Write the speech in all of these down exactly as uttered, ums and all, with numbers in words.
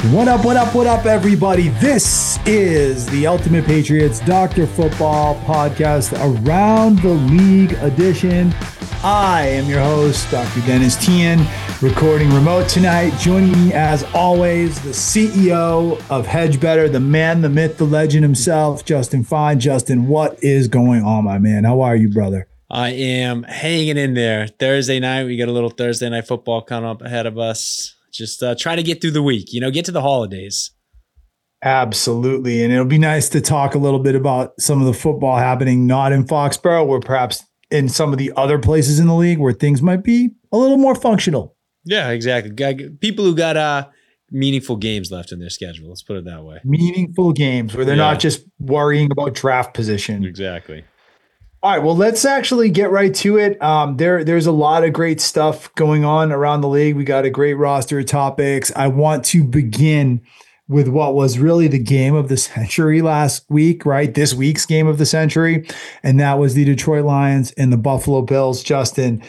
What up, what up, what up, everybody? This is the Ultimate Patriots Doctor Football Podcast Around the League edition. I am your host, Doctor Dennis Tian, recording remote tonight. Joining me, as always, the C E O of Hedge Better, the man, the myth, the legend himself, Justin Fine. Justin, what is going on, my man? How are you, brother? I am hanging in there. Thursday night, we got a little Thursday night football coming up ahead of us. Just uh, try to get through the week, you know, get to the holidays. Absolutely. And it'll be nice to talk a little bit about some of the football happening not in Foxborough, or perhaps in some of the other places in the league where things might be a little more functional. Yeah, exactly. People who got uh, meaningful games left in their schedule. Let's put it that way. Meaningful games where they're Yeah. not just worrying about draft position. Exactly. All right, well, let's actually get right to it. Um, there, there's a lot of great stuff going on around the league. We got a great roster of topics. I want to begin with what was really the game of the century last week, right? This week's game of the century, and that was the Detroit Lions and the Buffalo Bills. Justin,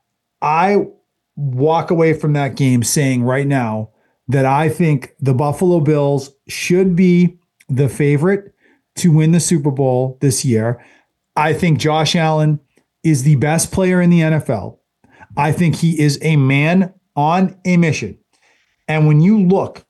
I walk away from that game saying right now that I think the Buffalo Bills should be the favorite to win the Super Bowl this year. I think Josh Allen is the best player in the N F L. I think he is a man on a mission. And when you look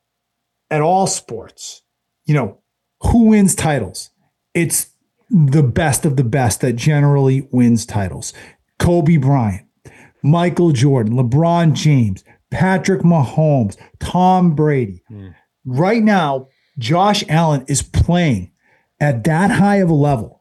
at all sports, you know, who wins titles? It's the best of the best that generally wins titles. Kobe Bryant, Michael Jordan, LeBron James, Patrick Mahomes, Tom Brady. Mm. Right now, Josh Allen is playing at that high of a level.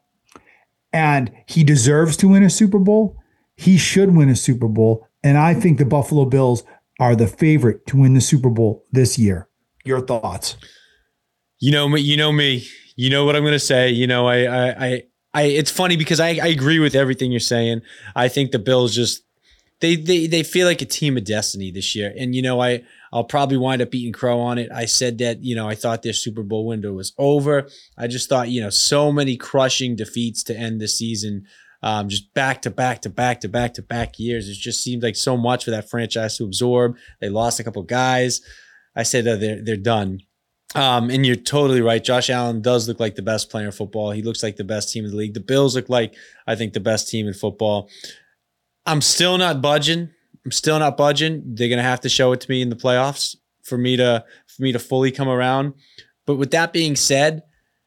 And he deserves to win a Super Bowl. He should win a Super Bowl. And I think the Buffalo Bills are the favorite to win the Super Bowl this year. Your thoughts? You know me. You know me. You know what I'm going to say. You know, I, I, I, I it's funny because I, I agree with everything you're saying. I think the Bills just they, they, they feel like a team of destiny this year. And you know, I, I'll probably wind up eating crow on it. I said that, you know, I thought their Super Bowl window was over. I just thought, you know, so many crushing defeats to end the season, um, just back to back to back to back to back years. It just seemed like so much for that franchise to absorb. They lost a couple guys. I said that they're they're done. Um, and you're totally right. Josh Allen does look like the best player in football. He looks like the best team in the league. The Bills look like, I think, the best team in football. I'm still not budging. I'm still not budging. They're gonna have to show it to me in the playoffs for me to for me to fully come around. But with that being said,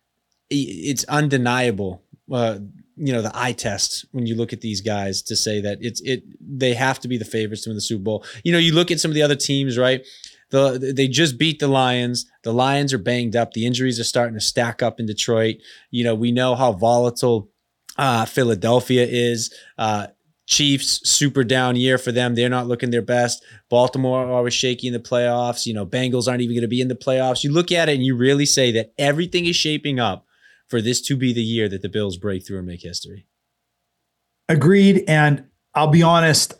it's undeniable. Uh, you know, the eye test when you look at these guys to say that it's it. They have to be the favorites to win the Super Bowl. You know, you look at some of the other teams, right? The they just beat the Lions. The Lions are banged up. The injuries are starting to stack up in Detroit. You know, we know how volatile uh, Philadelphia is. Uh, Chiefs, super down year for them. They're not looking their best. Baltimore always shaky in the playoffs. You know, Bengals aren't even going to be in the playoffs. You look at it and you really say that everything is shaping up for this to be the year that the Bills break through and make history. Agreed. And I'll be honest,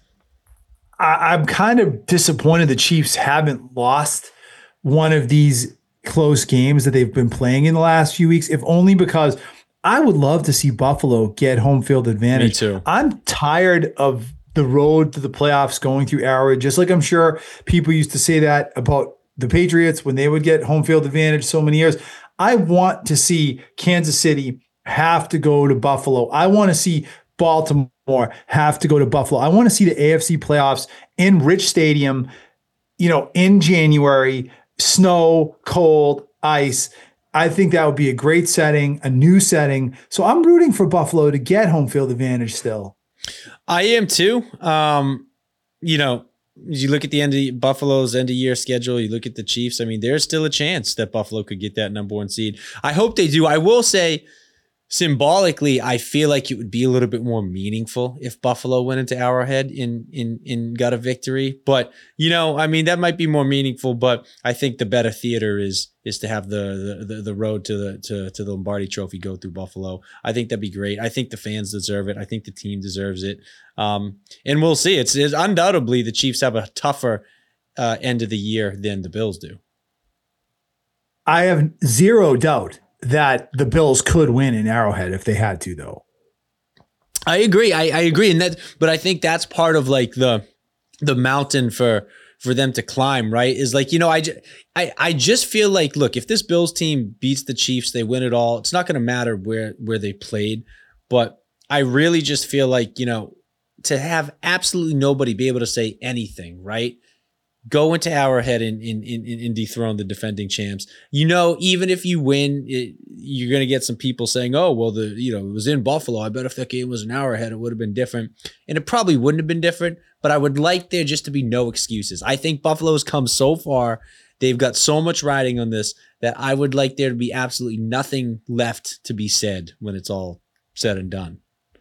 I- I'm kind of disappointed the Chiefs haven't lost one of these close games that they've been playing in the last few weeks, if only because I would love to see Buffalo get home field advantage. Me too. I'm tired of the road to the playoffs going through Arrowhead, just like I'm sure people used to say that about the Patriots when they would get home field advantage so many years. I want to see Kansas City have to go to Buffalo. I want to see Baltimore have to go to Buffalo. I want to see the A F C playoffs in Rich Stadium, you know, in January, snow, cold, ice. I think that would be a great setting, a new setting. So I'm rooting for Buffalo to get home field advantage still. I am too. Um, you know, you look at the end of Buffalo's end of year schedule, you look at the Chiefs. I mean, there's still a chance that Buffalo could get that number one seed. I hope they do. I will say, symbolically, I feel like it would be a little bit more meaningful if Buffalo went into Arrowhead and in, in, in got a victory. But, you know, I mean, that might be more meaningful, but I think the better theater is is to have the the the road to the to, to the Lombardi Trophy go through Buffalo. I think that'd be great. I think the fans deserve it. I think the team deserves it. Um, and we'll see. It's, it's undoubtedly the Chiefs have a tougher uh, end of the year than the Bills do. I have zero doubt that the Bills could win in Arrowhead if they had to, though. I agree. I, I agree. And that, but I think that's part of like the, the mountain for, for them to climb, right? Is like, you know, I, ju- I, I just feel like, look, if this Bills team beats the Chiefs, they win it all. It's not going to matter where, where they played, but I really just feel like, you know, to have absolutely nobody be able to say anything, right? Go into Arrowhead and, and, and, and dethrone the defending champs. You know, even if you win, it, you're going to get some people saying, oh, well, the you know, it was in Buffalo. I bet if that game was an Arrowhead, it would have been different. And it probably wouldn't have been different, but I would like there just to be no excuses. I think Buffalo's come so far. They've got so much riding on this that I would like there to be absolutely nothing left to be said when it's all said and done.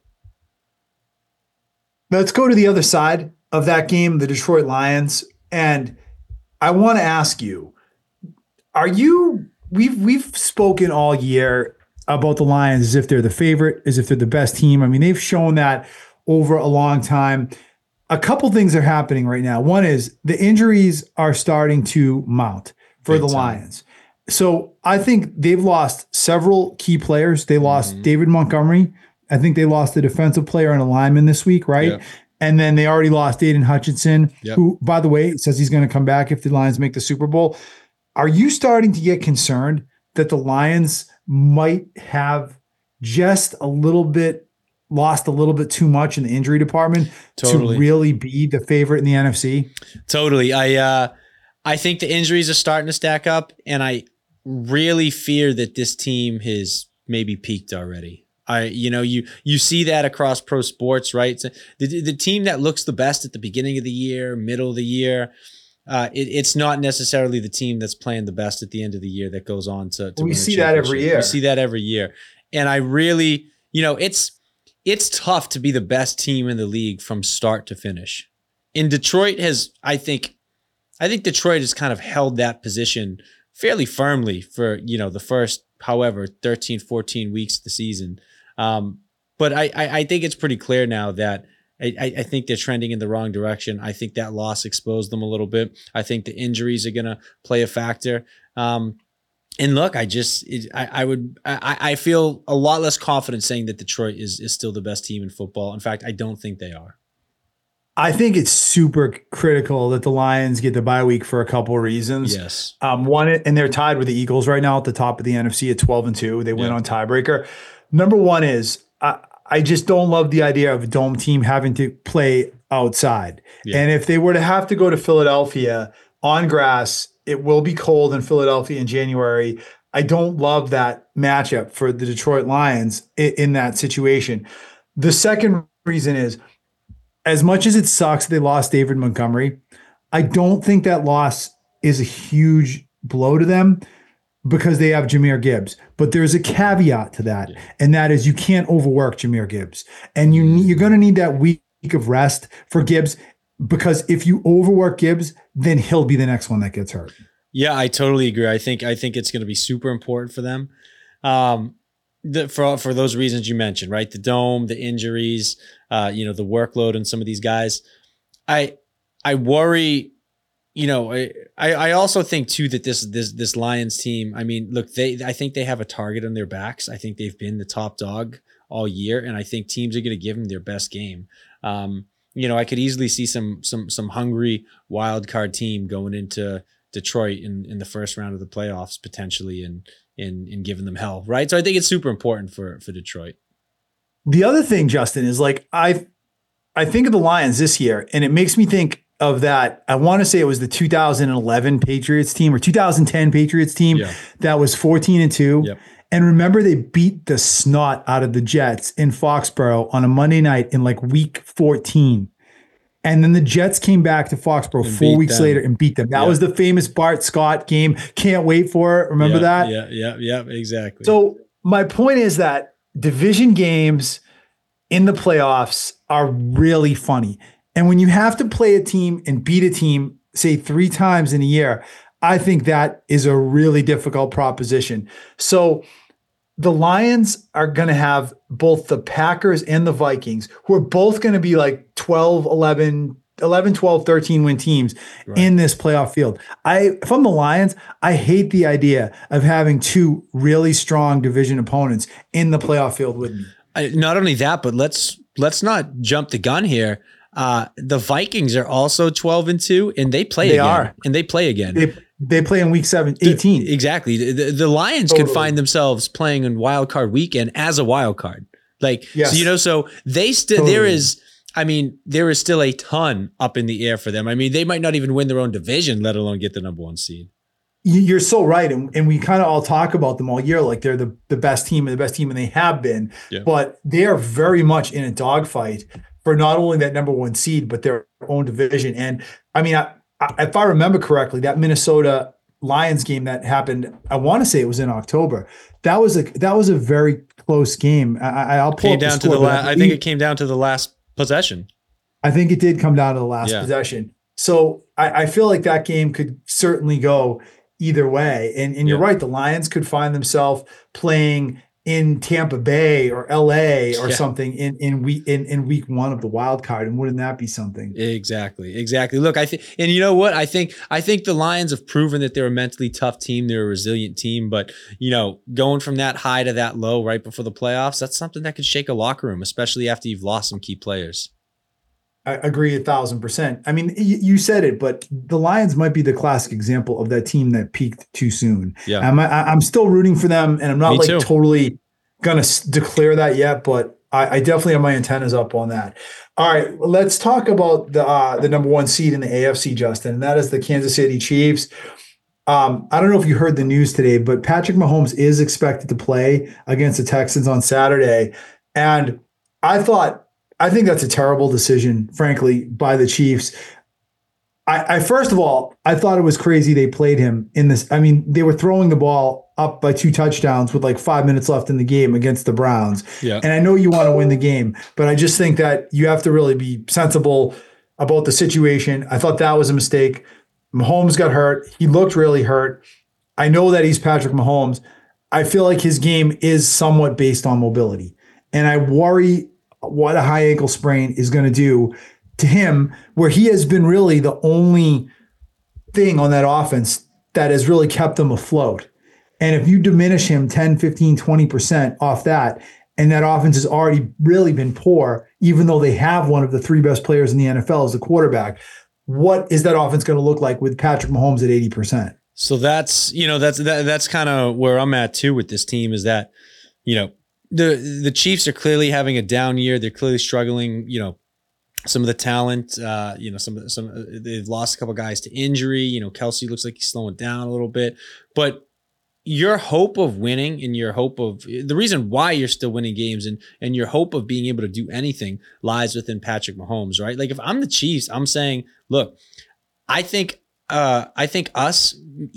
Let's go to the other side of that game, the Detroit Lions. And I want to ask you, are you, we've, we've spoken all year about the Lions as if they're the favorite, as if they're the best team. I mean, they've shown that over a long time. A couple things are happening right now. One is the injuries are starting to mount for Big the time. Lions. So I think they've lost several key players. They lost Mm-hmm. David Montgomery. I think they lost a defensive player and a lineman this week, right? Yep. And then they already lost Aiden Hutchinson, Yep. who, by the way, says he's going to come back if the Lions make the Super Bowl. Are you starting to get concerned that the Lions might have just a little bit lost a little bit too much in the injury department Totally. to really be the favorite in the N F C? Totally. I uh, I think the injuries are starting to stack up, and I really fear that this team has maybe peaked already. I, you know, you you see that across pro sports, right? So the the team that looks the best at the beginning of the year, middle of the year, uh, it, it's not necessarily the team that's playing the best at the end of the year that goes on to. to We win a see that every championship. year. We see that every year, and I really, you know, it's it's tough to be the best team in the league from start to finish. And Detroit has, I think, I think Detroit has kind of held that position fairly firmly for, you know, the first, however, thirteen, fourteen weeks of the season. Um, but I, I, I think it's pretty clear now that I, I think they're trending in the wrong direction. I think that loss exposed them a little bit. I think the injuries are going to play a factor. Um, and look, I just, it, I, I would, I, I feel a lot less confident saying that Detroit is, is still the best team in football. In fact, I don't think they are. I think it's super critical that the Lions get the bye week for a couple of reasons. Yes. Um, one, and they're tied with the Eagles right now at the top of the N F C at twelve and two. They win Yeah. on tiebreaker. Number one is I, I just don't love the idea of a dome team having to play outside. Yeah. And if they were to have to go to Philadelphia on grass, it will be cold in Philadelphia in January. I don't love that matchup for the Detroit Lions in, in that situation. The second reason is, as much as it sucks they lost David Montgomery, I don't think that loss is a huge blow to them because they have Jahmyr Gibbs. But there's a caveat to that, Yeah. and that is you can't overwork Jahmyr Gibbs. And you need, you're going to need that week of rest for Gibbs, because if you overwork Gibbs, then he'll be the next one that gets hurt. Yeah, I totally agree. I think I think it's going to be super important for them. Um, the, for for those reasons you mentioned, right? The dome, the injuries, uh, you know, the workload on some of these guys. I I worry. You know, I I also think too that this this this Lions team. I mean, look, they I think they have a target on their backs. I think they've been the top dog all year, and I think teams are going to give them their best game. Um, you know, I could easily see some some some hungry wild card team going into Detroit in, in the first round of the playoffs potentially, and and and giving them hell, right? So I think it's super important for for Detroit. The other thing, Justin, is like I I think of the Lions this year, and it makes me think of that. I want to say it was the two thousand eleven Patriots team or two thousand ten Patriots team Yeah. that was fourteen and two. Yep. And remember, they beat the snot out of the Jets in Foxborough on a Monday night in like week fourteen. And then the Jets came back to Foxborough And four beat weeks them. later and beat them. That Yeah. was the famous Bart Scott game. Can't wait for it. Remember yeah, that? Yeah, yeah, yeah, exactly. So my point is that division games in the playoffs are really funny. And when you have to play a team and beat a team, say three times in a year, I think that is a really difficult proposition. So the Lions are going to have both the Packers and the Vikings, who are both going to be like twelve, eleven, eleven, twelve, thirteen win teams Right. in this playoff field. I, if I'm the Lions, I hate the idea of having two really strong division opponents in the playoff field with me. I, not only that, but let's let's not jump the gun here. Uh, the Vikings are also twelve and two, and they play They again. are. And they play again. They they play in week seven, eighteen. The, exactly. The, the, the Lions Totally. could find themselves playing in wild card weekend as a wild card. Like, Yes. so, you know, so they still, Totally. there is, I mean, there is still a ton up in the air for them. I mean, they might not even win their own division, let alone get the number one seed. You're so right. And, and we kind of all talk about them all year like they're the, the best team and the best team, and they have been. Yeah. But they are very much in a dogfight for not only that number one seed, but their own division. And I mean, I, I, if I remember correctly, that Minnesota Lions game that happened, I want to say it was in October. That was a that was a very close game. I, I'll pull Came up the down to score, the but last, I think it came down to the last possession. I think it did come down to the last Yeah. possession. So I, I feel like that game could certainly go either way. And, and you're Yeah. right. The Lions could find themselves playing in Tampa Bay or L A or Yeah. something in, in week in, in week one of the wild card. And wouldn't that be something? Exactly. Exactly. Look, I think, and you know what? I think, I think the Lions have proven that they're a mentally tough team. They're a resilient team, but you know, going from that high to that low right before the playoffs, that's something that could shake a locker room, especially after you've lost some key players. I agree a thousand percent. I mean, y- you said it, but the Lions might be the classic example of that team that peaked too soon. Yeah. I'm, I- I'm still rooting for them, and I'm not Me like too. totally gonna s- declare that yet, but I, I definitely have my antennas up on that. All right, let's talk about the uh, the number one seed in the A F C, Justin, and that is the Kansas City Chiefs. Um, I don't know if you heard the news today, but Patrick Mahomes is expected to play against the Texans on Saturday, and I thought. I think that's a terrible decision, frankly, by the Chiefs. I, I first of all, I thought it was crazy they played him in this. I mean, they were throwing the ball up by two touchdowns with like five minutes left in the game against the Browns. Yeah. And I know you want to win the game, but I just think that you have to really be sensible about the situation. I thought that was a mistake. Mahomes got hurt. He looked really hurt. I know that he's Patrick Mahomes. I feel like his game is somewhat based on mobility. And I worry what a high ankle sprain is going to do to him, where he has been really the only thing on that offense that has really kept them afloat. And if you diminish him ten, fifteen, twenty percent off that, and that offense has already really been poor, even though they have one of the three best players in the N F L as the quarterback, what is that offense going to look like with Patrick Mahomes at eighty percent? So that's, you know, that's, that, that's kind of where I'm at too with this team is that, you know, the, the Chiefs are clearly having a down year. They're clearly struggling, you know, some of the talent, uh, you know, some, some, they've lost a couple guys to injury. You know, Kelsey looks like he's slowing down a little bit, but your hope of winning and your hope of the reason why you're still winning games and, and your hope of being able to do anything lies within Patrick Mahomes, right? Like if I'm the Chiefs, I'm saying, look, I think, uh, I think us,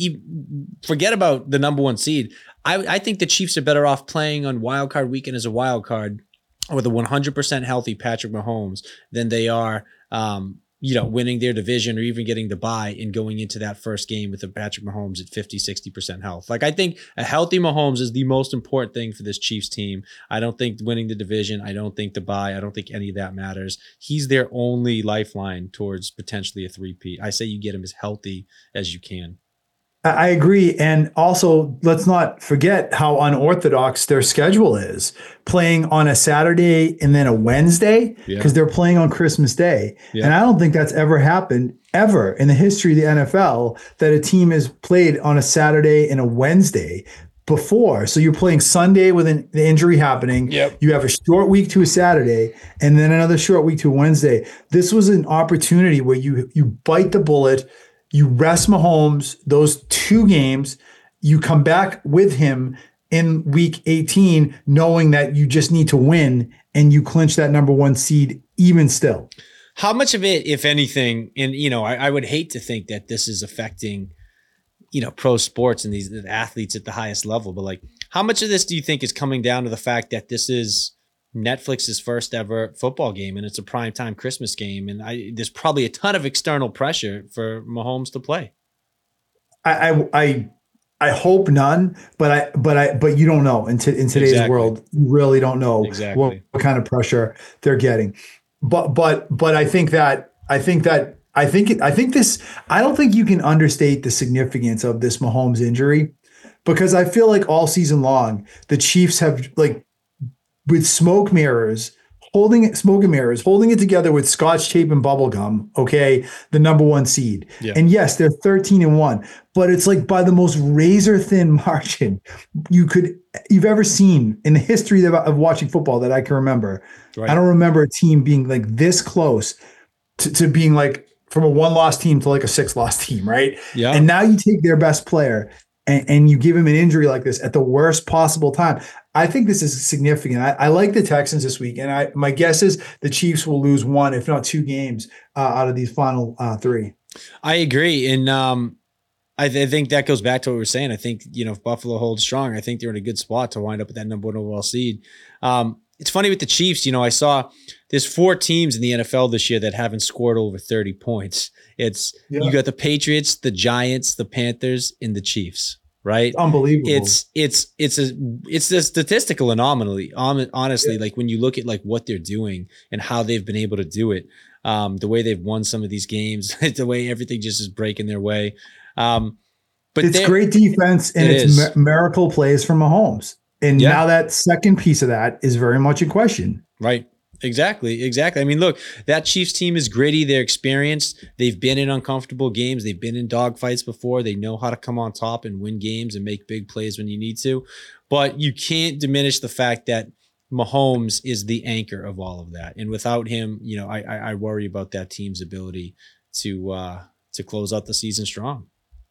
forget about the number one seed. I, I think the Chiefs are better off playing on wild card weekend as a wild card with a one hundred percent healthy Patrick Mahomes than they are, um, you know, winning their division or even getting the bye and going into that first game with a Patrick Mahomes at fifty, sixty percent health. Like I think a healthy Mahomes is the most important thing for this Chiefs team. I don't think winning the division, I don't think the bye, I don't think any of that matters. He's their only lifeline towards potentially a three-peat. I say you get him as healthy as you can. I agree. And also, let's not forget how unorthodox their schedule is, playing on a Saturday and then a Wednesday, because Yeah. they're playing on Christmas Day. Yeah. And I don't think that's ever happened ever in the history of the N F L that a team has played on a Saturday and a Wednesday before. So you're playing Sunday with an, the injury happening. Yep. You have a short week to a Saturday and then another short week to a Wednesday. This was an opportunity where you you bite the bullet. You rest Mahomes those two games. You come back with him in week eighteen, knowing that you just need to win and you clinch that number one seed even still. How much of it, if anything, and you know, I, I would hate to think that this is affecting, you know, pro sports and these the athletes at the highest level, but like, how much of this do you think is coming down to the fact that this is Netflix's first ever football game and it's a primetime Christmas game, and I, there's probably a ton of external pressure for Mahomes to play? I I I, I hope none, but I but I but you don't know in, t- in today's Exactly. world, you really don't know Exactly. what, what kind of pressure they're getting. But but but I think that I think that I think it, I think this I don't think you can understate the significance of this Mahomes injury, because I feel like all season long the Chiefs have like with smoke mirrors holding it, smoke and mirrors, holding it together with Scotch tape and bubble gum. Okay, the number one seed, Yeah. and yes, they're thirteen and one, but it's like by the most razor thin margin you could you've ever seen in the history of, of watching football that I can remember. Right. I don't remember a team being like this close to, to being like from a one loss team to like a six loss team, right? Yeah. And now you take their best player and, and you give him an injury like this at the worst possible time. I think this is significant. I, I like the Texans this week, and I my guess is the Chiefs will lose one, if not two games uh, out of these final uh, three. I agree, and um, I, th- I think that goes back to what we were saying. I think, you know, if Buffalo holds strong, I think they're in a good spot to wind up with that number one overall seed. Um, it's funny with the Chiefs. You know, I saw there's four teams in the N F L this year that haven't scored over thirty points. It's Yeah. you got the Patriots, the Giants, the Panthers, and the Chiefs. Right? Unbelievable. It's it's it's a it's a statistical anomaly. hon- Honestly, Yeah. like when you look at like what they're doing and how they've been able to do it, um, the way they've won some of these games, the way everything just is breaking their way. Um, but it's they're- great defense, and It it's is. mi- miracle plays from Mahomes. And Yeah. now that second piece of that is very much in question. Right. Exactly. Exactly. I mean, look, that Chiefs team is gritty. They're experienced. They've been in uncomfortable games. They've been in dogfights before. They know how to come on top and win games and make big plays when you need to. But you can't diminish the fact that Mahomes is the anchor of all of that. And without him, you know, I I, I worry about that team's ability to uh, to close out the season strong.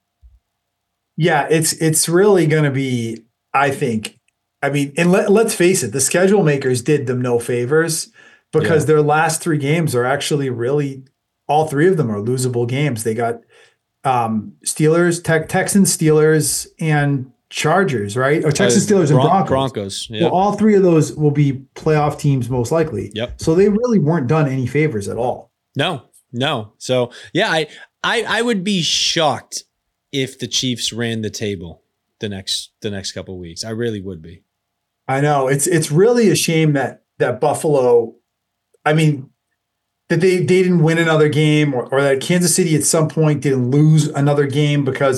Yeah, it's it's really going to be, I think, I mean, and let, let's face it, the schedule makers did them no favors because Yeah. their last three games are actually really, all three of them are losable games. They got um, Steelers, Te- Texans, Steelers, and Chargers, right? Or Texans, Uh, Steelers, and Bron- Broncos. Broncos. Yeah. Well, all three of those will be playoff teams most likely. Yep. So they really weren't done any favors at all. No, no. So yeah, I, I I would be shocked if the Chiefs ran the table the next the next couple of weeks. I really would be. I know it's it's really a shame that that Buffalo, I mean, that they, they didn't win another game, or, or that Kansas City at some point didn't lose another game, because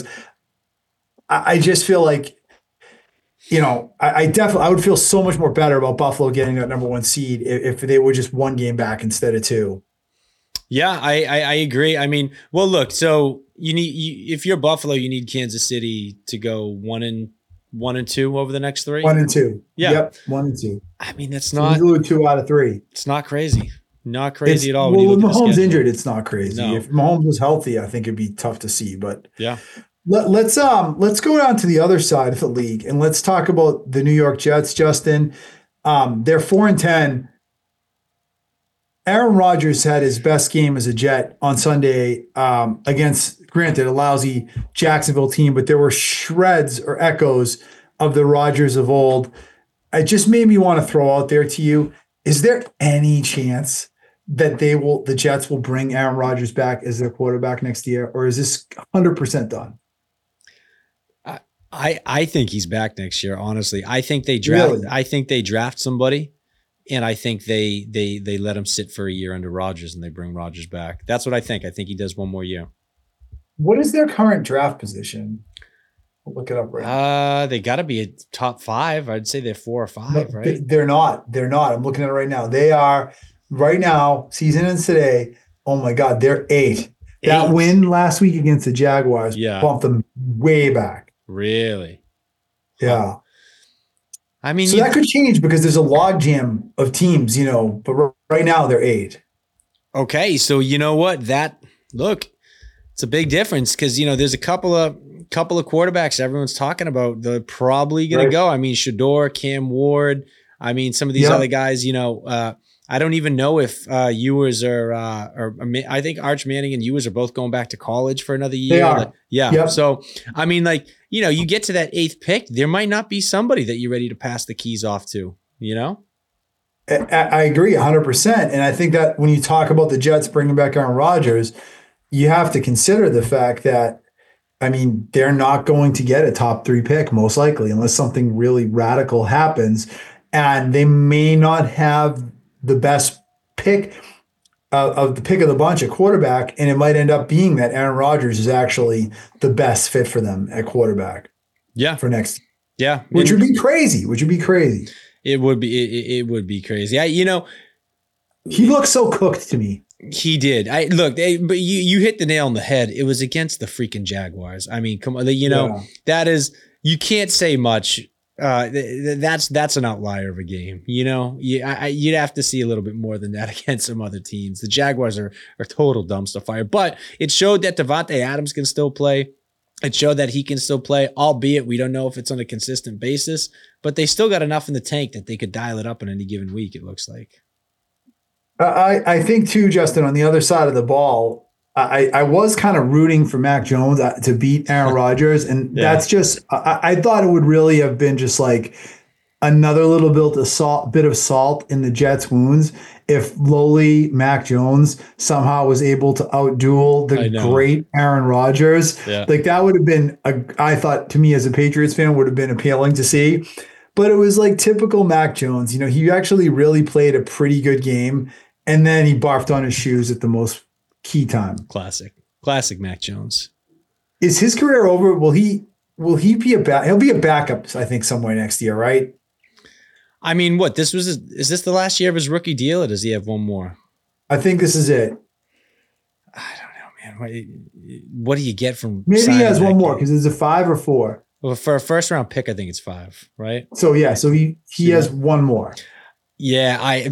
I, I just feel like, you know, I, I definitely I would feel so much more better about Buffalo getting that number one seed if, if they were just one game back instead of two. Yeah, I, I I agree. I mean, well, look. So you need you, if you're Buffalo, you need Kansas City to go one and one and two over the next three. One and two. Yeah. Yep. One and two. I mean, that's So not you lose two out of three. it's not crazy. Not crazy It's- at all. when you Well, look with at the Mahomes schedule. injured, it's not crazy. No. If Mahomes was healthy, I think it'd be tough to see. But Yeah. let, let's um let's go down to the other side of the league and let's talk about the New York Jets. Justin, um, they're four and ten. Aaron Rodgers had his best game as a Jet on Sunday um, against, granted, a lousy Jacksonville team, but there were shreds or echoes of the Rodgers of old. It just made me want to throw out there to you: is there any chance that they will, the Jets will bring Aaron Rodgers back as their quarterback next year, or is this one hundred percent done? I, I think he's back next year. Honestly, I think they draft. Really? I think they draft somebody, and I think they they they let him sit for a year under Rodgers, and they bring Rodgers back. That's what I think. I think he does one more year. What is their current draft position? I'll look it up right now. Uh, they got to be a top five. I'd say they're four or five, No, right? they- They're not. They're not. I'm looking at it right now. They are right now. Season ends today. Oh my God, they're eight. That Eight? win last week against the Jaguars Yeah. bumped them way back. Really? Yeah. I mean, So you- that could change because there's a logjam of teams, you know. But r- right now they're eight. okay. So you know what? That look, it's a big difference because you know there's a couple of couple of quarterbacks everyone's talking about. They're probably going Right. to go. I mean, Shador, Cam Ward. I mean, some of these Yeah. other guys. You know, uh, I don't even know if uh, Ewers or uh, or I think Arch Manning and Ewers are both going back to college for another year. They are. Like, yeah. Yep. So I mean, like you know, you get to that eighth pick, there might not be somebody that you're ready to pass the keys off to. You know. I, I agree one hundred percent. And I think that when you talk about the Jets bringing back Aaron Rodgers, you have to consider the fact that, I mean, they're not going to get a top three pick, most likely, unless something really radical happens. And they may not have the best pick uh, of the pick of the bunch at quarterback. And it might end up being that Aaron Rodgers is actually the best fit for them at quarterback Yeah. for next, Yeah. which And- would be crazy, which would be crazy. It would be it, it would be crazy. I, you know, He looks so cooked to me. He did. I look, they, but you you hit the nail on the head. It was against the freaking Jaguars. I mean, come on, you know Yeah. that is you can't say much. Uh, th- th- that's that's an outlier of a game. You know, you, I, I- you'd have to see a little bit more than that against some other teams. The Jaguars are are total dumpster fire, but it showed that Devontae Adams can still play. It showed that he can still play, albeit we don't know if it's on a consistent basis. But they still got enough in the tank that they could dial it up in any given week. It looks like. I, I think too, Justin, on the other side of the ball, I, I was kind of rooting for Mac Jones uh, to beat Aaron Rodgers. And Yeah. that's just, I, I thought it would really have been just like another little bit of salt, bit of salt in the Jets' wounds if lowly Mac Jones somehow was able to outduel I the know. great Aaron Rodgers. Yeah. Like that would have been, a, I thought to me as a Patriots fan, would have been appealing to see. But it was like typical Mac Jones. You know, he actually really played a pretty good game. And then he barfed on his shoes at the most key time. Classic, classic Mac Jones. Is his career over? Will he? Will he be a back? He'll be a backup, I think, somewhere next year, right? I mean, what this was? Is this the last year of his rookie deal, or does he have one more? I think this is it. I don't know, man. What, what do you get from? Maybe he signing has that one more guy? because it's a five or four. Well, for a first round pick, I think it's five, right? So yeah, so he he Yeah. has one more. Yeah, I,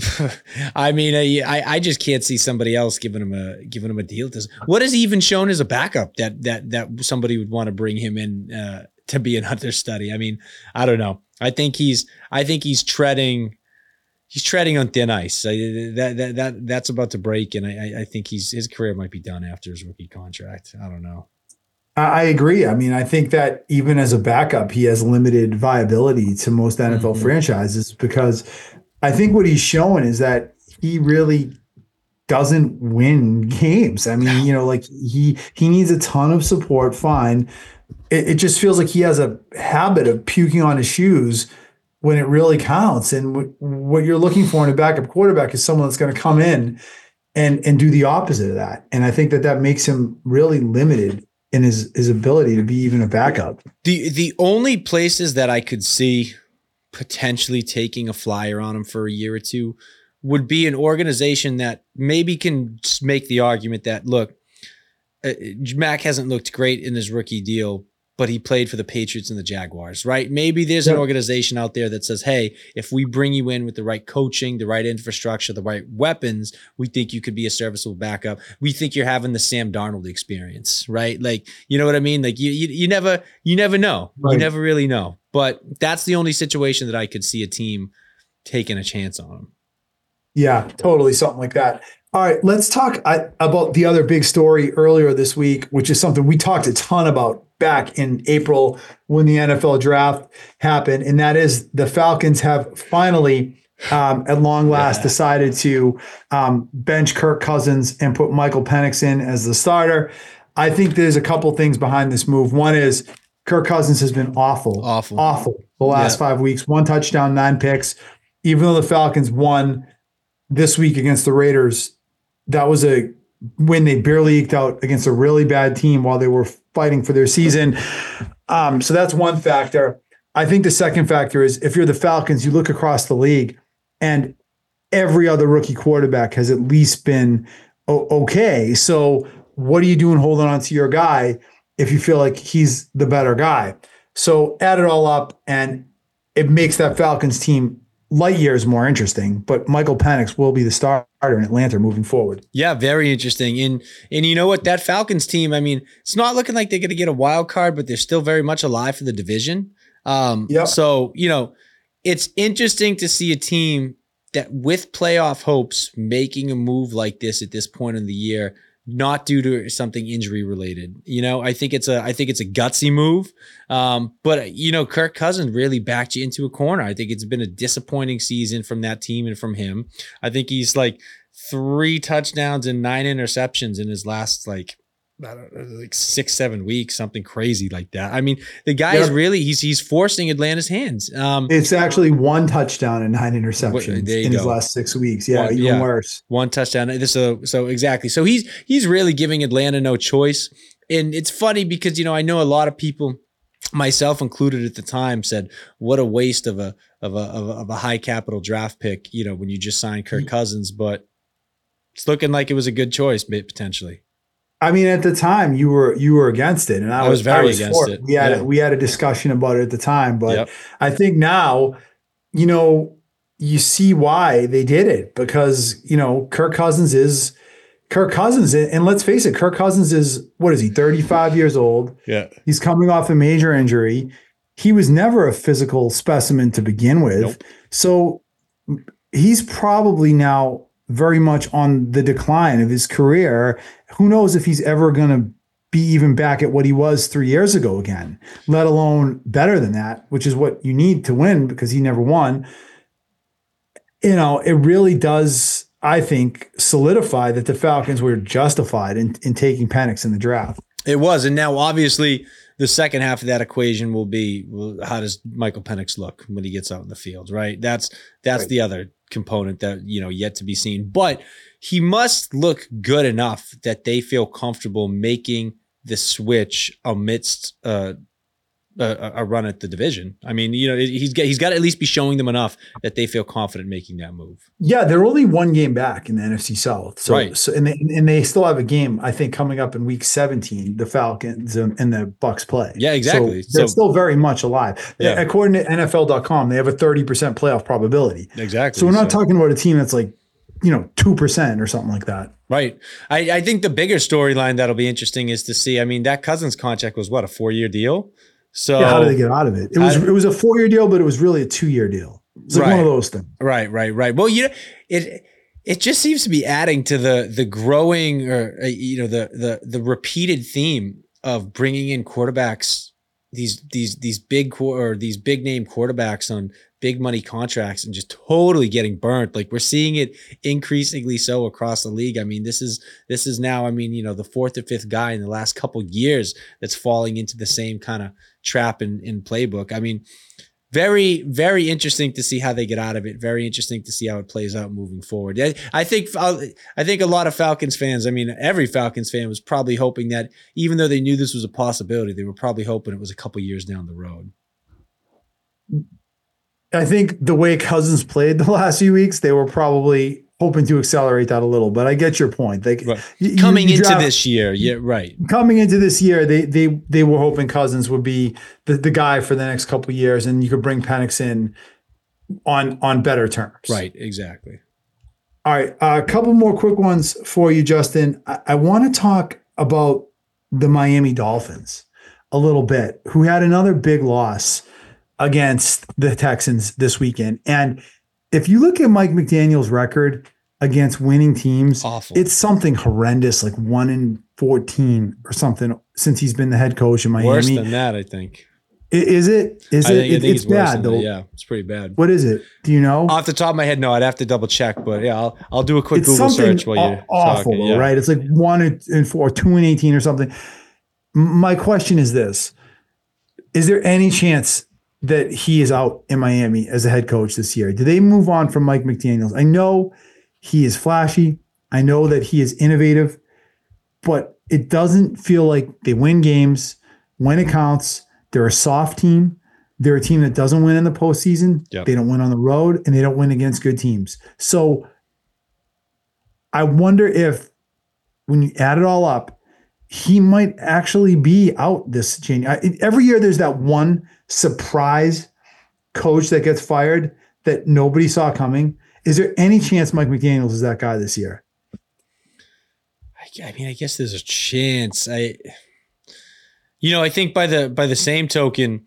I mean, I, I just can't see somebody else giving him a giving him a deal. Does what has he even shown as a backup that that that somebody would want to bring him in uh, to be an understudy? I mean, I don't know. I think he's I think he's treading he's treading on thin ice. I, that that that that's about to break, and I I think he's his career might be done after his rookie contract. I don't know. I, I agree. I mean, I think that even as a backup, he has limited viability to most N F L Mhm. franchises because I think what he's showing is that he really doesn't win games. I mean, you know, like he he needs a ton of support. Fine. It, it just feels like he has a habit of puking on his shoes when it really counts. And w- what you're looking for in a backup quarterback is someone that's going to come in and and do the opposite of that. And I think that that makes him really limited in his his ability to be even a backup. The the only places that I could see potentially taking a flyer on him for a year or two would be an organization that maybe can s- make the argument that, look, uh, Mac hasn't looked great in his rookie deal, but he played for the Patriots and the Jaguars, right? Maybe there's an Yeah. organization out there that says, hey, if we bring you in with the right coaching, the right infrastructure, the right weapons, we think you could be a serviceable backup. We think you're having the Sam Darnold experience, right? Like, you know what I mean? Like you, you, you never, you never know. Right. You never really know. But that's the only situation that I could see a team taking a chance on him. Yeah, totally. Something like that. All right, let's talk I, about the other big story earlier this week, which is something we talked a ton about back in April when the N F L draft happened. And that is the Falcons have finally, um, at long last, Yeah. decided to um, bench Kirk Cousins and put Michael Penix in as the starter. I think there's a couple things behind this move. One is Kirk Cousins has been awful, Awful. awful the last Yeah. five weeks. One touchdown, nine picks. Even though the Falcons won this week against the Raiders, that was a win they barely eked out against a really bad team while they were fighting for their season. Um, so that's one factor. I think the second factor is if you're the Falcons, you look across the league and every other rookie quarterback has at least been o- okay. So what are you doing holding on to your guy if you feel like he's the better guy? So add it all up and it makes that Falcons team light years more interesting, but Michael Penix will be the starter in Atlanta moving forward. Yeah, very interesting. And and you know what? That Falcons team, I mean, it's not looking like they're going to get a wild card, but they're still very much alive for the division. Um, Yep. So, you know, it's interesting to see a team that with playoff hopes making a move like this at this point in the year, not due to something injury related. You know, I think it's a I think it's a gutsy move. Um, but you know, Kirk Cousins really backed you into a corner. I think it's been a disappointing season from that team and from him. I think he's like three touchdowns and nine interceptions in his last like I don't know, like six, seven weeks, something crazy like that. I mean, the guy is Yep. really he's he's forcing Atlanta's hands. Um, It's actually one touchdown and nine interceptions there you in his go. last six weeks. Yeah, One- even yeah. worse. One touchdown. So so exactly. So he's he's really giving Atlanta no choice. And it's funny because you know I know a lot of people, myself included at the time, said what a waste of a of a of a, of a high capital draft pick. You know when you just signed Kirk Cousins, but It's looking like it was a good choice, potentially. I mean, at the time you were you were against it, and I, I was was very I was against for it. We had Yeah. a, we had a discussion about it at the time, but Yep. I think now, you know, you see why they did it, because you know Kirk Cousins is Kirk Cousins, and let's face it, Kirk Cousins is, what is he, thirty-five years old? Yeah. He's coming off a major injury. He was never a physical specimen to begin with. Nope. So he's probably now very much on the decline of his career. Who knows if he's ever going to be even back at what he was three years ago again, let alone better than that, which is what you need to win, because he never won. You know, it really does, I think, solidify that the Falcons were justified in, in taking Penix in the draft. It was. And now obviously the second half of that equation will be, well, how does Michael Penix look when he gets out in the field, right? That's that's Right. the other component that, you know, yet to be seen. But he must look good enough that they feel comfortable making the switch amidst uh, a, a run at the division. I mean, you know, he's got, he's got to at least be showing them enough that they feel confident making that move. Yeah, they're only one game back in the N F C South. So, Right. so and they and they still have a game, I think, coming up in week seventeen, the Falcons and, and the Bucks play. Yeah, exactly. So they're So- still very much alive. Yeah. According to N F L dot com, they have a thirty percent playoff probability. Exactly. So we're not talking about a team that's like, you know, two percent or something like that. Right. I, I think the bigger storyline that'll be interesting is to see, I mean, that Cousins contract was what, a four-year deal? So Yeah, how do they get out of it? It was How- it was a four-year deal, but it was really a two-year deal. It's like Right. one of those things. Right, right, right. Well, you know, it it just seems to be adding to the the growing, or uh, you know, the the the repeated theme of bringing in quarterbacks, these these these big qu- or these big name quarterbacks on big money contracts, and just totally getting burnt. Like we're seeing it increasingly so across the league. I mean, this is this is now, I mean, you know, the fourth or fifth guy in the last couple years that's falling into the same kind of trap in in playbook. I mean, very, very interesting to see how they get out of it. Very interesting to see how it plays out moving forward. I, I think I think a lot of Falcons fans, I mean, every Falcons fan was probably hoping that, even though they knew this was a possibility, they were probably hoping it was a couple years down the road. I think the way Cousins played the last few weeks, they were probably hoping to accelerate that a little. But I get your point. They, Right. you- Coming you into draft- this year, yeah, right. coming into this year, they they they were hoping Cousins would be the, the guy for the next couple of years, and you could bring Penix in on on better terms. Right, exactly. All right, uh, a couple more quick ones for you, Justin. I, I want to talk about the Miami Dolphins a little bit, who had another big loss against the Texans this weekend. And if you look at Mike McDaniel's record against winning teams, Awful. it's something horrendous, like one in fourteen or something since he's been the head coach in Miami. Worse than that, I think. I- Is it? Is I it? think, I It- think it's it's worse bad than though. that. Yeah, it's pretty bad. What is it? Do you know? Off the top of my head, no, I'd have to double check, but yeah, I'll I'll do a quick It's Google something search while aw- you're awful, talking. though, Yeah. right? It's like one and four, two and eighteen or something. M- My question is this: is there any chance that he is out in Miami as a head coach this year? Do they move on from Mike McDaniels? I know he is flashy. I know that he is innovative, but it doesn't feel like they win games when it counts. They're a soft team. They're a team that doesn't win in the postseason. Yep. They don't win on the road, and they don't win against good teams. So I wonder if, when you add it all up, he might actually be out this January. Every year there's that one surprise coach that gets fired that nobody saw coming. Is there any chance Mike McDaniels is that guy this year? I, I mean, I guess there's a chance. I, you know, I think by the by the same token,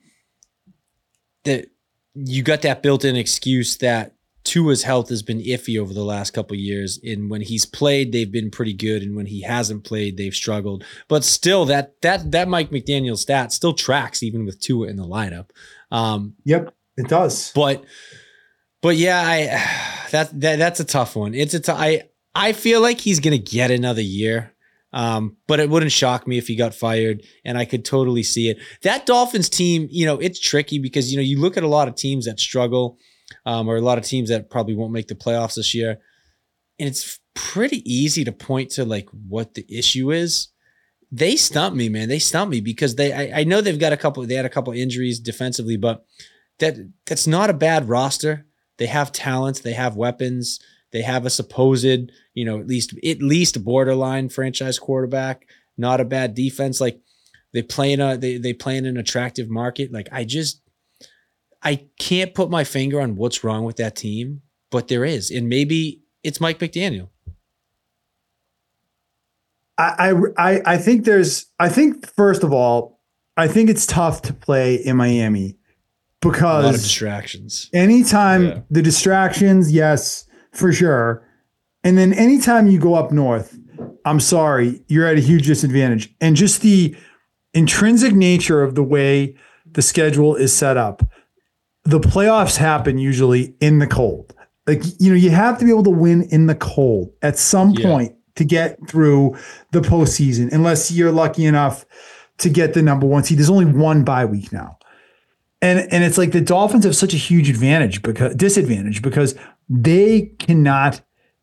that you got that built-in excuse that Tua's health has been iffy over the last couple of years. And when he's played, they've been pretty good. And when he hasn't played, they've struggled. But still, that that that Mike McDaniel stat still tracks even with Tua in the lineup. Um, Yep, it does. but but yeah, I that, that that's a tough one. It's a t- I I feel like he's gonna get another year. Um, but it wouldn't shock me if he got fired, and I could totally see it. That Dolphins team, you know, it's tricky because, you know, you look at a lot of teams that struggle, um, or a lot of teams that probably won't make the playoffs this year, and it's pretty easy to point to like what the issue is. They stump me, man. They stump me because they. I, I know they've got a couple. They had a couple injuries defensively, but that that's not a bad roster. They have talent. They have weapons. They have a supposed, you know, at least at least borderline franchise quarterback. Not a bad defense. Like they play in a they they play in an attractive market. Like I just I can't put my finger on what's wrong with that team, but there is, and maybe it's Mike McDaniel. I I I think there's I think first of all, I think it's tough to play in Miami because a lot of distractions. Anytime yeah. the distractions, yes, for sure. And then anytime you go up north, I'm sorry, you're at a huge disadvantage. And just the intrinsic nature of the way the schedule is set up, the playoffs happen usually in the cold. Like, you know, you have to be able to win in the cold at some Yeah. point to get through the postseason, unless you're lucky enough to get the number one seed. There's only one bye week now. And and it's like the Dolphins have such a huge advantage because disadvantage because they cannot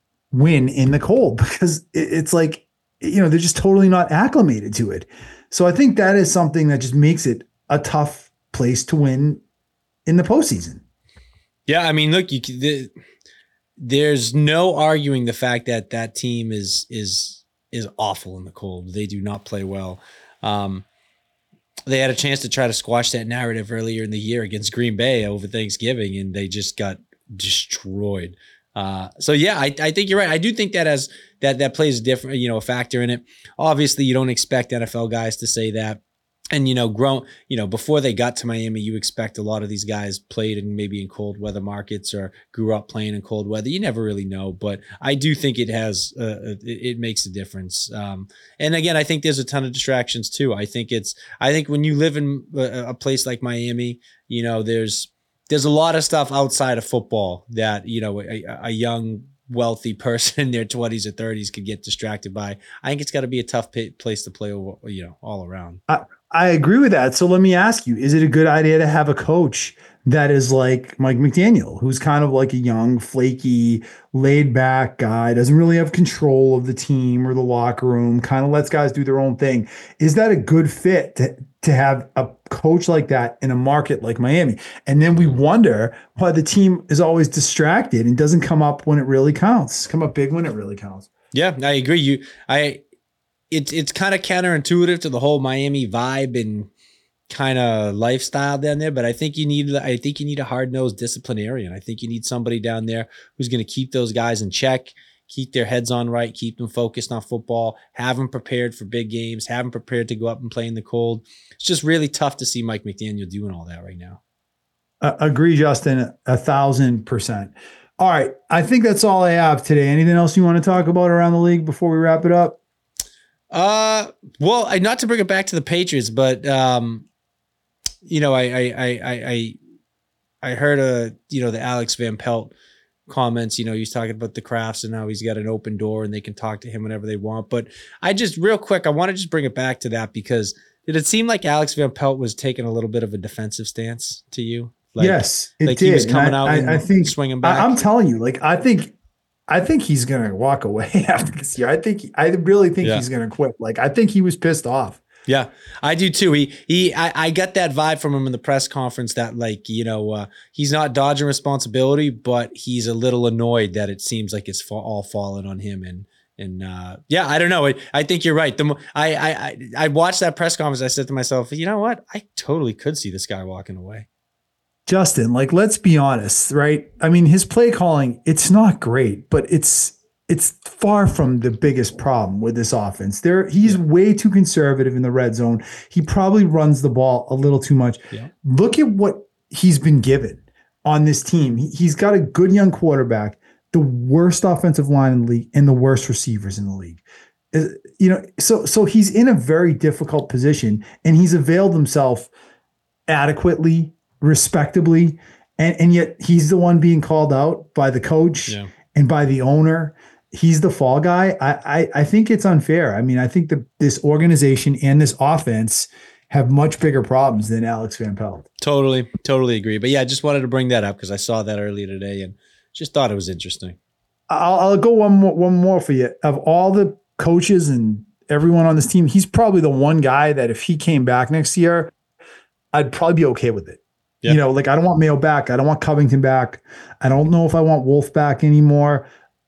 win in the cold because it, it's like, you know, they're just totally not acclimated to it. So I think that is something that just makes it a tough place to win in the postseason. Yeah, I mean, look, you the, there's no arguing the fact that that team is is is awful in the cold. They do not play well. Um, they had a chance to try to squash that narrative earlier in the year against Green Bay over Thanksgiving, and they just got destroyed. Uh, so yeah, I, I think you're right. I do think that as that that plays a different, you know, a factor in it. Obviously, you don't expect N F L guys to say that. And, you know, grown, you know, before they got to Miami, you expect a lot of these guys played in maybe in cold weather markets or grew up playing in cold weather. You never really know, but I do think it has, uh, it, it makes a difference. Um, and again, I think there's a ton of distractions too. I think it's, I think when you live in a, a place like Miami, you know, there's, there's a lot of stuff outside of football that, you know, a, a young, wealthy person in their twenties or thirties could get distracted by. I think it's got to be a tough p- place to play, you know, all around. I, I agree with that. So let me ask you, is it a good idea to have a coach that is like Mike McDaniel, who's kind of like a young, flaky, laid back guy, doesn't really have control of the team or the locker room, kind of lets guys do their own thing? Is that a good fit to, to have a coach like that in a market like Miami? And then we wonder why the team is always distracted and doesn't come up when it really counts, come up big when it really counts. Yeah, I agree. You, I, it's it's kind of counterintuitive to the whole Miami vibe and kind of lifestyle down there, but I think you need I think you need a hard-nosed disciplinarian. I think you need somebody down there who's going to keep those guys in check, keep their heads on right, keep them focused on football, have them prepared for big games, have them prepared to go up and play in the cold. It's just really tough to see Mike McDaniel doing all that right now. Uh, agree, Justin, a thousand percent. All right, I think that's all I have today. Anything else you want to talk about around the league before we wrap it up? Uh, well, I, not to bring it back to the Patriots, but um, you know, I, I, I, I, I heard a, you know, the Alex Van Pelt comments. You know, he's talking about the Crafts and how he's got an open door and they can talk to him whenever they want. But I just, real quick, I want to just bring it back to that because did it seem like Alex Van Pelt was taking a little bit of a defensive stance to you? Like, yes, it like did. he was coming I, out I, and I think swinging back. I, I'm telling you, like I think. I think he's going to walk away after this year. I think, I really think yeah. he's going to quit. Like, I think he was pissed off. Yeah, I do too. He, he, I, I got that vibe from him in the press conference that like, you know, uh, he's not dodging responsibility, but he's a little annoyed that it seems like it's fa- all fallen on him. And, and, uh, yeah, I don't know. I, I think you're right. The mo- I, I, I, I watched that press conference. I said to myself, you know what? I totally could see this guy walking away. Justin, like, let's be honest, right? I mean, his play calling, it's not great, but it's it's far from the biggest problem with this offense. There, he's yeah. way too conservative in the red zone. He probably runs the ball a little too much. Yeah. Look at what he's been given on this team. He, he's got a good young quarterback, the worst offensive line in the league, and the worst receivers in the league. Uh, you know, so so he's in a very difficult position, and he's availed himself adequately, respectably, and, and yet he's the one being called out by the coach yeah. and by the owner. He's the fall guy. I, I, I think it's unfair. I mean, I think that this organization and this offense have much bigger problems than Alex Van Pelt. Totally, totally agree. But yeah, I just wanted to bring that up because I saw that earlier today and just thought it was interesting. I'll, I'll go one more, one more for you. Of all the coaches and everyone on this team, he's probably the one guy that if he came back next year, I'd probably be okay with it. Yep. You know, like I don't want Mayo back. I don't want Covington back. I don't know if I want Wolf back anymore.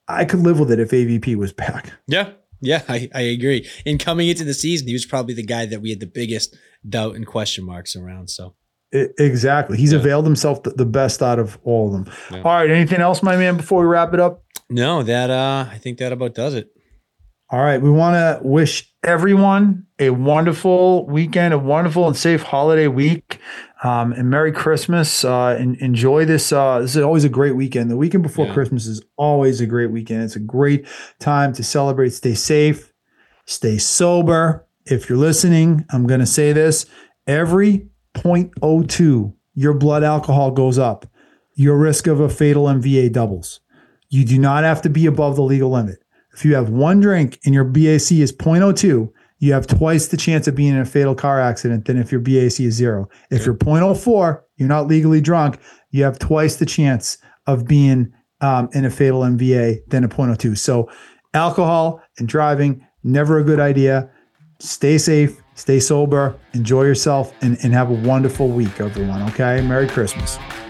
I could live with it if A V P was back. Yeah. Yeah, I, I agree. And coming into the season, he was probably the guy that we had the biggest doubt and question marks around. So It, exactly. He's Yeah. availed himself the, the best out of all of them. Yeah. All right. Anything else, my man, before we wrap it up? no, that uh, I think that about does it. All right. We want to wish everyone a wonderful weekend, a wonderful and safe holiday week, um, and Merry Christmas. Uh, and enjoy this. Uh, this is always a great weekend. The weekend before Yeah. Christmas is always a great weekend. It's a great time to celebrate. Stay safe, stay sober. If you're listening, I'm going to say this. Every zero point zero two your blood alcohol goes up, your risk of a fatal M V A doubles. You do not have to be above the legal limit. If you have one drink and your B A C is zero point zero two, you have twice the chance of being in a fatal car accident than if your B A C is zero. If you're zero point zero four, you're not legally drunk, you have twice the chance of being um, in a fatal M V A than a zero point zero two. So alcohol and driving, never a good idea. Stay safe, stay sober, enjoy yourself, and, and have a wonderful week, everyone. Okay? Merry Christmas.